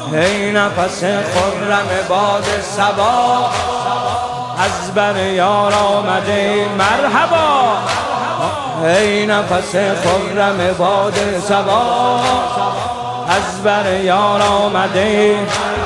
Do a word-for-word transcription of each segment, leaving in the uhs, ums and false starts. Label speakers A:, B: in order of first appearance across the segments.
A: هی نفس خرم باد صبا از بر یار آمده مرحبا. هی نفس خرم باد صبا از بر یار آمده.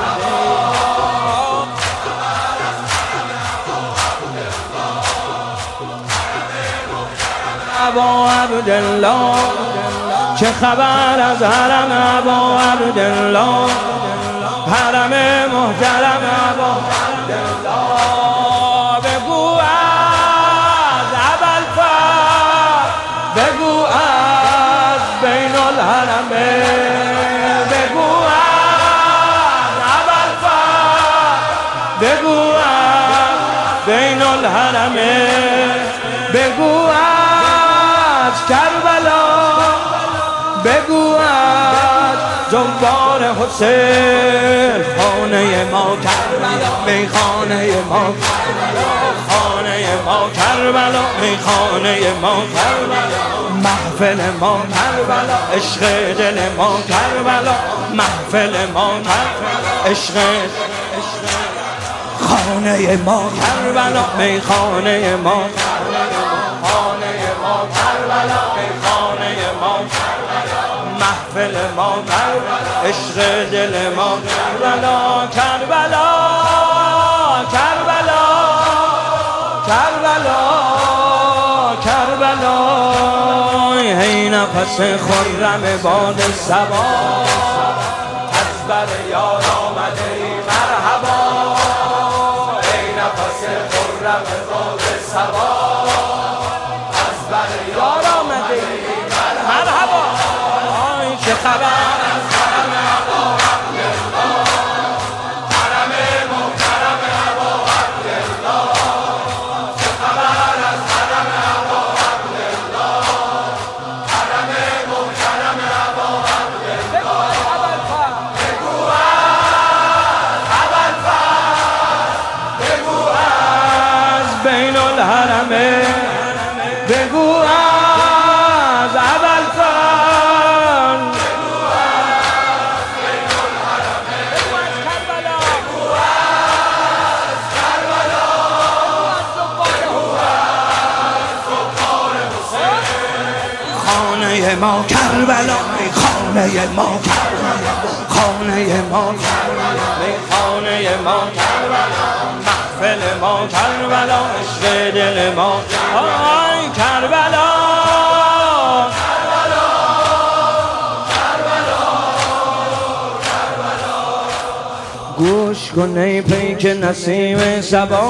A: ابا عبدالله چه خبر از حرم ابا عبدالله، حرم محترم ابا عبدالله. بگو از ابوالفضل، بگو از بین الحرم، بگو از ابوالفضل، بگو از بین الحرم، بگو از کربلا، بگو از زنبار حسین. خانه ما کربلا، میخانه ما کربلا، خانه ما کربلا، میخانه ما کربلا، محفل ما کربلا، عشق دل ما کربلا، محفل ما کربلا، عشق خانه ما کربلا، میخانه ما خانه ما کربلا، میخانه ما محفل ما کربلا، عشق دل ما کربلا، کربلا کربلا کربلا کربلا. هی نفس خرم باد صبا از بر یار آمده مرحبا. هی نفس خرم باد صبا از بر یار آمده مرحبا. چه خبر از حرم ابا عبدالله، حرم محترم ابا عبدالله. چه خبر از حرم ابا عبدالله، حرم محترم ابا عبدالله. بگو از ابوالفضل، بگو از بین الحرم، بگو از خانه ما کربلا، خانه ما کربلا، خانه ما کربلا، خانه ما کربلا، محفل ما کربلا، عشق دل ما آی کربلا. گوش کن ای پیک نسیم صبا،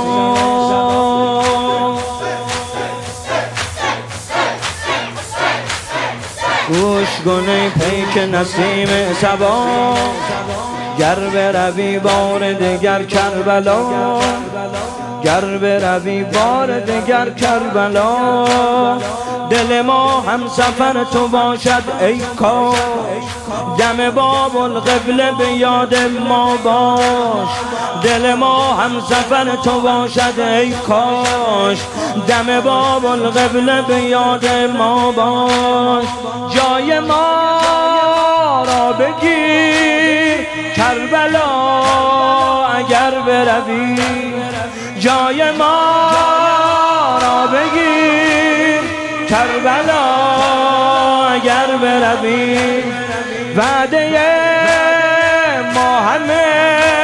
A: گوش کن ای پیک نسیم صبا، گر بروی بار دگر کربلا، گر بروی بار دگر کربلا. دل ما هم سفر تو باشد ای کاش، دم باب القبله به یاد ما باش. دل ما هم سفر تو باشد ای کاش، دم باب القبله به یاد ما باش. جای ما را بگیر کربلا اگر بروی، جای ما را بگیر کربلا اگر بروی. وعده ما همه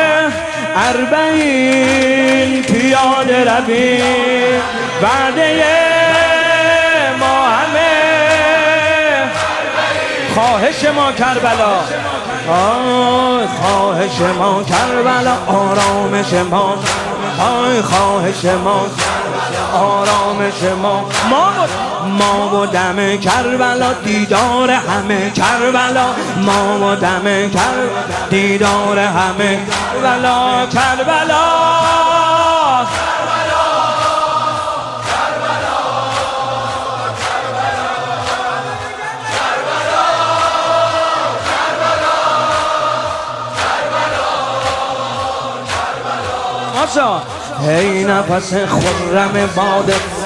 A: اربعین پیاده روی، وعده ما همه خواهش ما کربلا، آی خواهش ما کربلا، آرامش ما، آی خواهش ما، آرامش ما. ما ما و دم کربلا دیدار همه کربلا، ما و دم کربلا دیدار همه کربلا، کربلا هی نفس خرم باد